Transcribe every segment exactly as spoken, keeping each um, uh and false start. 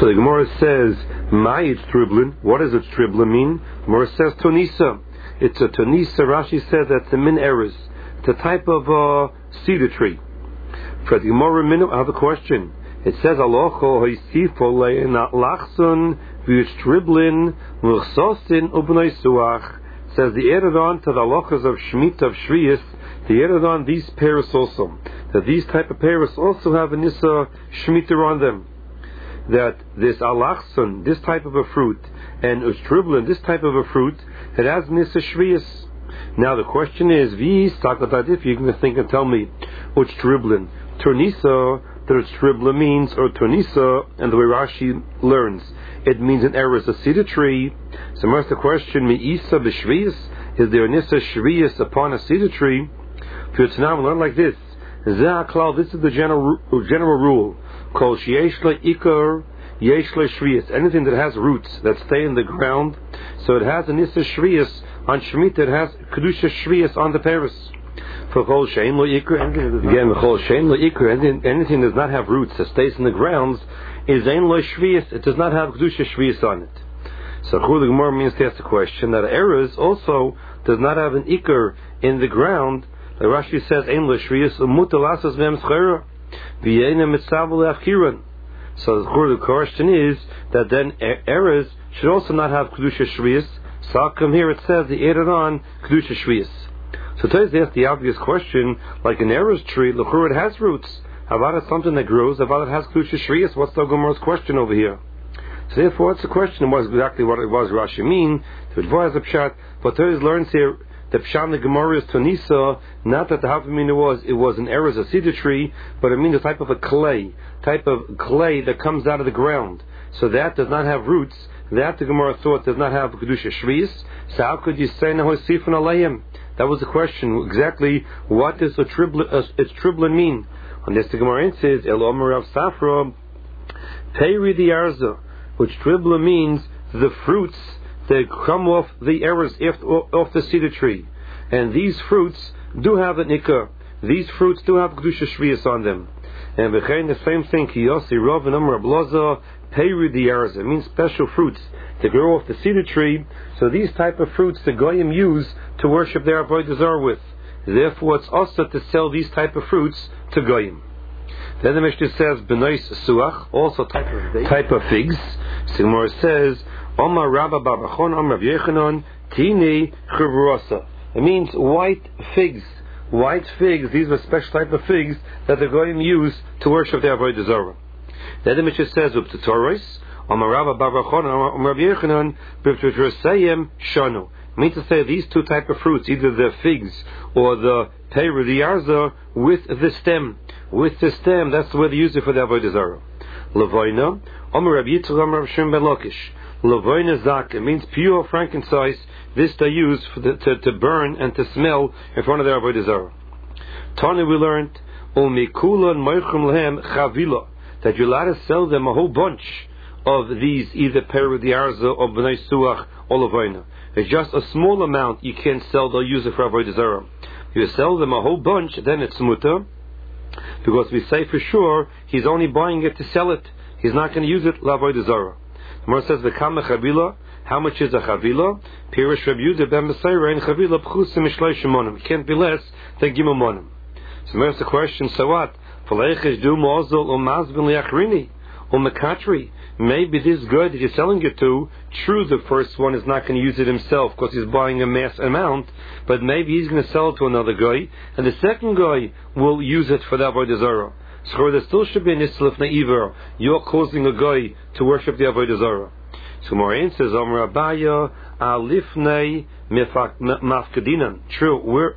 So the Gemara says, Ma'it triblin. What does its triblin mean? The Gemara says tonisa. It's a tonisa. Rashi says that's a min eris. It's a type of uh, cedar tree. For the Gemara minu, I have a question. It says alocho hoisifo le'enat lachson v'yish triblin l'chsosin ubnei suach. Says the Eredon to the halachas of Shemitah of Shviyas, the Eredon these pairs also, that these type of pairs also have a Nisa Shemitah on them. That this alachson, this type of a fruit, and ushtriblin, this type of a fruit, it has Nisa Shviyas. Now the question is, vi sakatadif, you can think and tell me, ushtriblin, turnisa, that ushtriblin means, or turnisa, and the way Rashi learns, it means an error is a cedar tree. So first the question, mi isa b'shviyas, is there nisa shviyas upon a cedar tree? For tonight we learn like this. Ze'aklal, this is the general general rule. Kol sheyesh le ikar, yesh le shviyas. Anything that has roots that stay in the ground, so it has a nisa shviyas on Shemitah, it has kedusha shviyas on the paris. For kol shein lo ikar, again, kol shein lo ikar, anything that does not have roots that stays in the grounds, is ein lo shviyas, it does not have kedusha shviyas on it. So the Gemara means to ask the question that eres also does not have an ikar in the ground. Like Rashi says, ein lo shviyas umutalasas mem schera v'yeina mitzavel achiran. So the question is that then eres should also not have kedusha shviyas. So how come here it says the ereron kedusha shviyas? So Taz asked the obvious question, like an eres tree, l'chur it has roots. How about it something that grows? How about it has kedusha shviyas? What's the Gemara's question over here? So therefore, it's a question. It was exactly what it was Rashi mean. The Dvar has a pshat, but Taz learns here the pshat in the Gemara is tonisa. Not that the Havamina was it was an eres, a cedar tree, but it means a type of a clay, type of clay that comes out of the ground. So that does not have roots. That the Gemara thought does not have kedusha shviyas. So how could you say nahosifun alayim? That was the question. Exactly what does a triblin, uh, its triblin mean? On this the Gemara says El Omer Rav Safra Peri the Arza, which triblin means the fruits that come off the eres off the cedar tree, and these fruits do have an ikar. These fruits do have kedusha shviyas on them. And behind the same thing, Kiyosi Rav and Amar Ablaza Peri the Arza, it means special fruits that grow off the cedar tree. So these type of fruits the goyim use to worship their avodah zarah with. Therefore, it's also to sell these type of fruits to goyim. Then the Mishnah says benois suach, also type of type of figs. Sigmar says Omar Rabba Barbachon Omar Yechanon Tini Chivrosa. It means white figs. White figs. These are special type of figs that the goyim use to worship their avodah zarah. Then the Mishnah says Uptatoris Omar Rabba Barbachon Omar Yechanon B'Tresayim Shanu. Means to say these two type of fruits, either the figs or the pear, the yarza, with the stem. With the stem, that's where they use it for the avodah zarah. Lavoina, Omer Rabbi Yitzchak Omer Rav Shimon ben Lakish. Lavoina zak, it means pure frankincense. This they use for the, to, to burn and to smell in front of their avodah zarah. Tani we learned, Umikulan Moichum Lehem Chavila, that you're allowed to sell them a whole bunch of these, either pear, the yarza, or b'nai suach, or lavoina. It's just a small amount you can't sell, they'll use it for avodah zarah. If you sell them a whole bunch, then it's muta, because we say for sure he's only buying it to sell it. He's not going to use it l'avodah zarah. The Gemara says v'kama chavila. How much is a chavila? Pirish Rabbi Yehuda ben Besaira and chavila pchusim mishleish monim. It can't be less than gimel monim. So there's the question. So what? V'leichish du mozol umazbin liachrini umekatri. Maybe this guy that you're selling it to, true, the first one is not going to use it himself because he's buying a mass amount, but maybe he's going to sell it to another guy, and the second guy will use it for the avodah zarah. So there still should be an islif na'iver. You're causing a guy to worship the avodah zarah. So Moraine says, Amar Abaya alifnei mafkadinan. True, we're,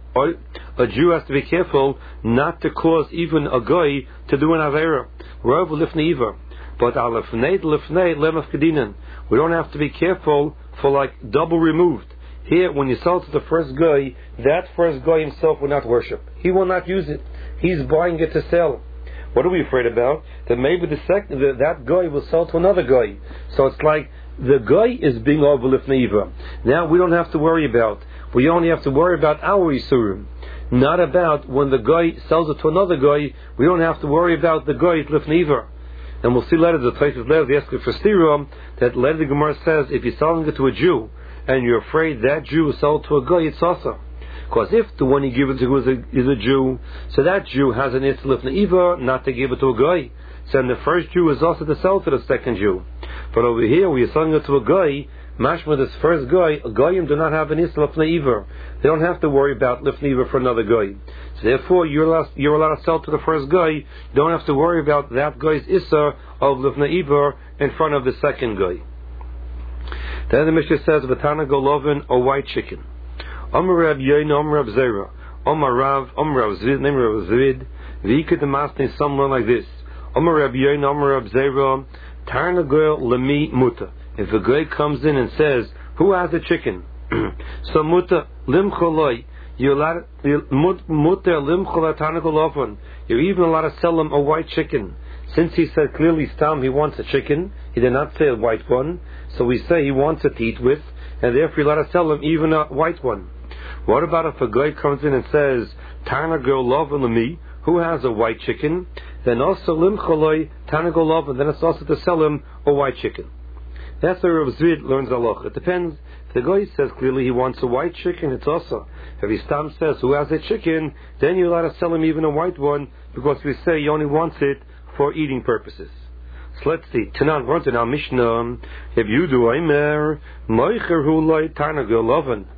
a Jew has to be careful not to cause even a guy to do an avera. Rav lifnei iver. But alefnei lefnei lemafkadinan. We don't have to be careful for like double removed. Here, when you sell to the first guy, that first guy himself will not worship. He will not use it. He's buying it to sell. What are we afraid about? That maybe the second the, that guy will sell to another guy. So it's like the guy is being over lifneiva. Now we don't have to worry about. We only have to worry about our isurim, not about when the guy sells it to another guy. We don't have to worry about the guy's lifneiva. And we'll see later the Tosfos later the Esker for Stira that later the Gemara says if you're selling it to a Jew and you're afraid that Jew will sell it to a guy, it's also. Because if the one you give it to is a, is a Jew, so that Jew has an Isser Lifnei Iver not to give it to a guy. So then the first Jew is also to sell to the second Jew. But over here, we are selling it to a guy. Mashma, this first guy, Goyim do not have an Isser Lifnei Iver. They don't have to worry about Lifnei Iver for another guy. So therefore, you're allowed, you're allowed to sell to the first guy. You don't have to worry about that guy's Isser of Lifnei Iver in front of the second guy. Then the Mishnah says, V'tana Golovin, a white chicken. Omer Rab Yoin, Omer Rab Zera, Omer Rav, Omer Rav Zvid, name Rav Zvid, V'ikad the Masni, someone like this. Omer Rab Yoin, Omer Rab Zera, Tarna Goel Lemi Muta. If a guy comes in and says, who has a chicken? So Muta, Lim Choloi, you're allowed, Muta, Lim Choloi, Tarna Golovin. You're even allowed to sell him a white chicken. Since he said clearly, Stam, he wants a chicken, he did not say a white one, so we say he wants it to eat with, and therefore you're allowed to sell him even a white one. What about if a guy comes in and says, Tana girl love me, who has a white chicken? Then also lim choloi, Tana girl love, and then it's also to sell him a white chicken. That's where Rav Zvid learns halacha. It depends. If the guy says clearly he wants a white chicken, it's also. If he stam says who has a chicken, then you're allowed to sell him even a white one, because we say he only wants it for eating purposes. So let's see. Tanan runs in our Mishnah. If you do Aimer, Moicher hu loy Tana girl loven.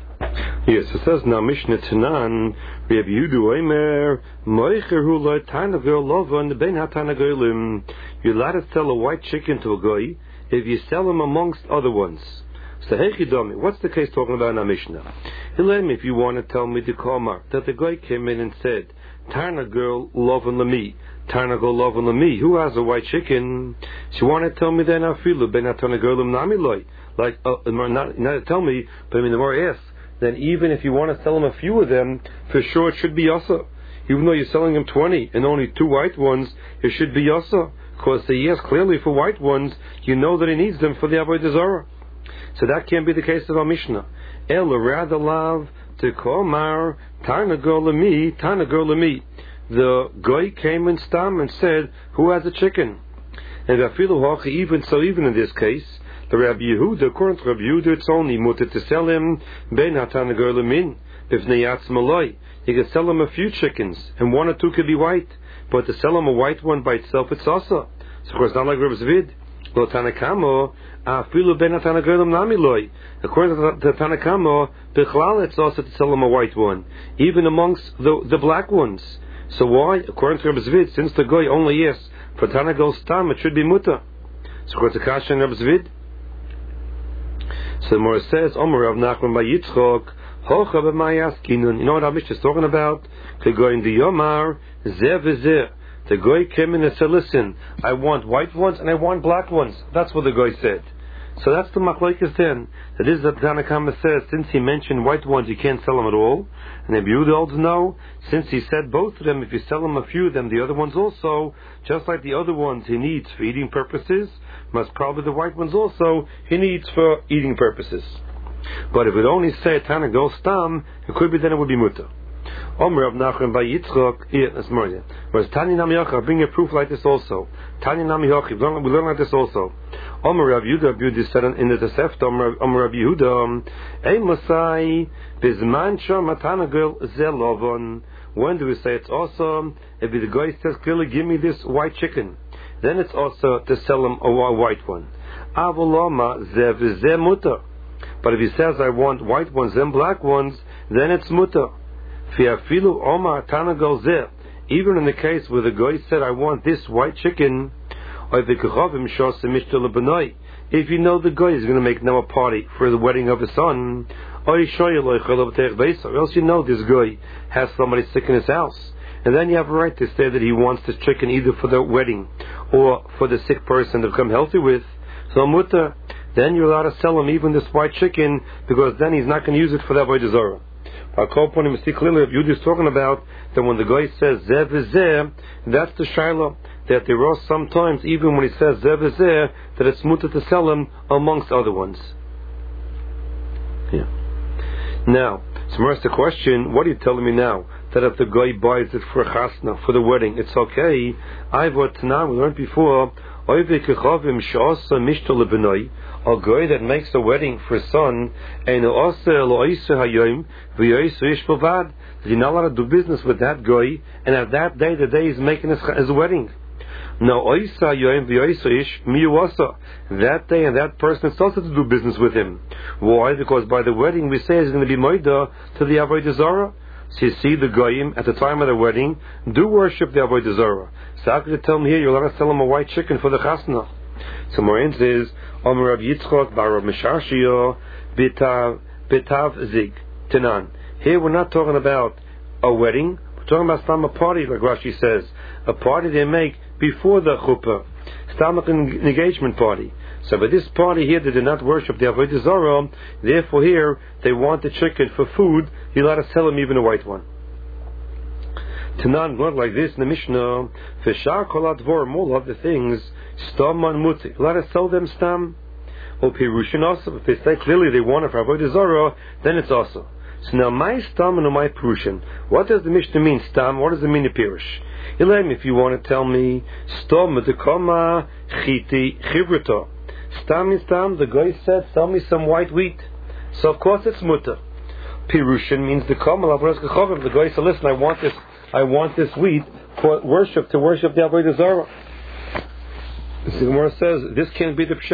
Yes, it says now Mishnah Tanan, Reb Yudu Omer, Moicher hu lo Tana Goel Lovan, Ben HaTana Goelim. You're allowed to sell a white chicken to a guy if you sell him amongst other ones. So Hechidomi, what's the case talking about in our Mishnah? Hilem, if you want to tell me the Kamar, that the guy came in and said, Tana Goel Lovan Lami, Tana Goel Lovan Lami, who has a white chicken? So you want to tell me then Afilu, Ben HaTana Goelim Nami Loi? Like, uh, not, not to tell me, but I mean the more asks, then even if you want to sell him a few of them, for sure it should be yasa. Even though you're selling him twenty and only two white ones, it should be yasa. Because he asks clearly for white ones, you know that he needs them for the Avodah Zarah. So that can't be the case of our Mishnah. El rather lav to komar Tana Golemi, Tana Golemi. The guy came and stam and said, who has a chicken? And even so, even in this case, the Rabbi Yehuda, according to Rabbi Yehuda, it's only mutter to sell him ben hatana golemin b'fnei yatz maloi. You can sell him a few chickens, and one or two could be white, but to sell him a white one by itself, it's also. So of course, not like Rabbi Zvid. Lo Tanakamo afilu ben hatana golem nami loi. According to Tanakamo, bichlal it's also to sell him a white one, even amongst the the black ones. So why? According to Rabbi Zvid, since the guy only asks for tanagol stam, it should be mutter. So according to Kasha and Rabbi Zvid. So the Morah says, Omer Rav Nachman by Yitzchok, Hocha b'mayaskinun. You know what our Mishnah is talking about? The guy in the Yomar, Zeh v'zeh. The guy came in and said, listen, I want white ones and I want black ones. That's what the guy said. So that's the machlokes then. That is that Tanakama says, since he mentioned white ones, you can't sell them at all. And Rabbi Yehuda holds no, since he said both of them, if you sell them a few of them, the other ones also, just like the other ones he needs for eating purposes, must probably the white ones also he needs for eating purposes. But if it only say Tana Gol Stam, it could be then it would be mutter. Omer Rav Nachman by Yitzchok, yeah, that's more than. Whereas Tanya Nami Yochai, bring a proof like this also. Tanya Nami Yochai, we learn like this also. Omer Rav Yehuda, Rav Yehuda said in the Tosefta, Omer Rav Yehuda, Ei Masai, Bizman Sham Matana Gol Zelovon. When do we say it's also? If the guy says clearly, give me this white chicken, then it's also to sell him a white one. Avoloma Zev Zeh Mutter. But if he says I want white ones and black ones, then it's mutter. Fiafilu Omar Tana Gol Zeh. Even in the case where the guy said I want this white chicken, if you know the guy is going to make now a party for the wedding of his son, or else you know this guy has somebody sick in his house, and then you have a right to say that he wants this chicken either for the wedding or for the sick person to become healthy with. So mutter, then you're allowed to sell him even this white chicken, because then he's not going to use it for that Avodah Zarah. Our call point we see clearly if Yud is talking about that when the guy says Zev v'zeh, that's the Shiloh, that there are sometimes, even when he says Zev v'zeh, that it's mutter to sell him amongst other ones. Yeah. Now, so the question, what are you telling me now? that if the guy buys it for chasna, for the wedding, it's okay. I what now we learned before. A guy that makes a wedding for his son, and you're not allowed to do business with that guy, and at that day, the day he's making his, his wedding. Now, that day and that person is also to do business with him. Why? Because by the wedding we say he's going to be moida to the Avodah Zarah. So you see the goyim at the time of the wedding do worship the Avodah Zarah. So how could you tell me here you're allowed to sell him a white chicken for the chasna? So Moraine says, Omer Rav Yitzchok bar Rav Misharshio bitav bitav zig tenan. Here we're not talking about a wedding. We're talking about stam a party, like Rashi says, a party they make before the chuppah, stam an engagement party. So by this party here, they did not worship the Avodah Zarah. Therefore, here they want the chicken for food. You're allowed to sell them even a white one. Tanan, not like this in the Mishnah. Feshar kolat vor, all of the things stam man muti. Allowed to sell them stam. Or pirushin also. If they say clearly they want it for Avodah Zarah, then it's also. So now my stam and my pirushin. What does the Mishnah mean stam? What does it mean a pirush? Elaim, if you want to tell me stam medekama chiti chivrito. Stam is stam. The guy said, "Sell me some white wheat." So of course it's mutter. Pirushin means the kamal avros kachavim. The guy said, "Listen, I want this. I want this wheat for worship to worship the Avodah Zarah." The Gemara says this can't be the pshat.